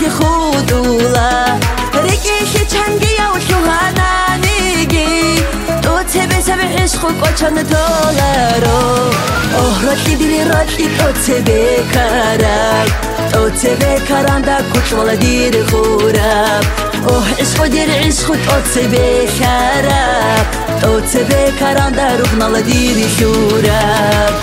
که خودولا رگیش چنگی و شوهانانیگی تو تبه سب عشق و قچان دولارو راتی دیلی راتی تو تبه کرم تو تبه کرم دا کچ والا دیر خورم عشق و دیر عشق تو تبه کرم تو تبه کرم دا روح نالا دیر شورم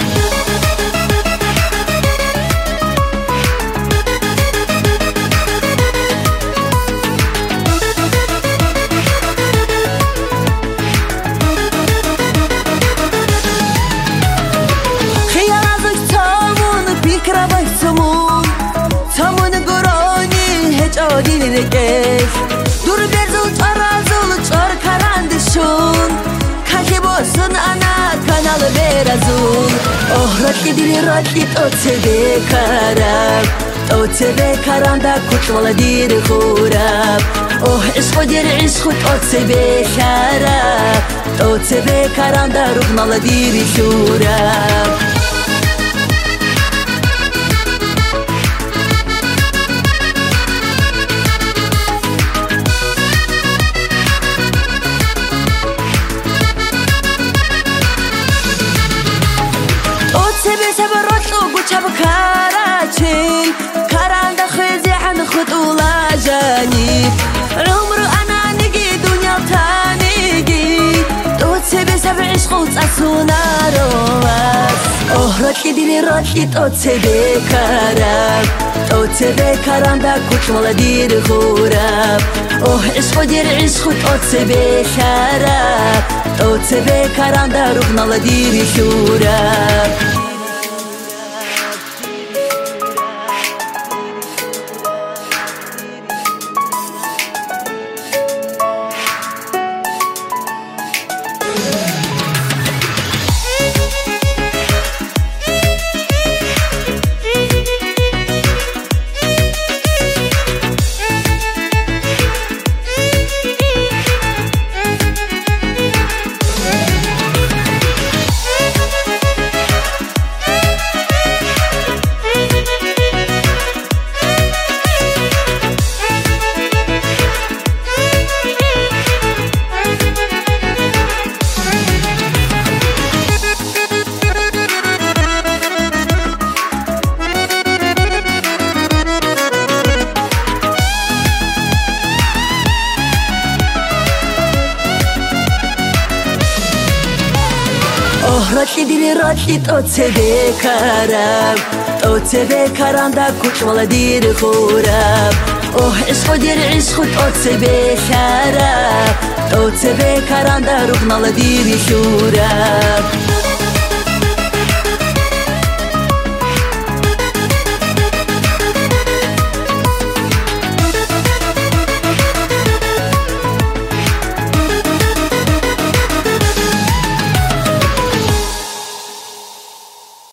دور برزول ترازول چار کرندشون که باسن انا کانال برازول راتی دیلی راتی تو تبه کرم تو تبه کرم دا کچ والا دیر خورم عشق و دیر عشق تو تبه کرم تو تبه کرم دا روح نالا دیر شورم كراچين كراندا خزي عن خطولا جاني عمر انا نجي دنيا تانيجي تو تبي سبع عشقوت اسونا رواس راتی دیلی راتی تو تبه کرم تو تبه کرم دا کچ والا دیر خورم عشق و دیر عشق تو تبه کرم تو تبه کرم دا روح نالا دیر شورم راتی دیلی راتی تو تبه کرم تو تبه کرم دا کچ والا دیر خورم عشق و دیر عشق تو تبه کرم تو تبه کرم دا روح نالا دیر شورم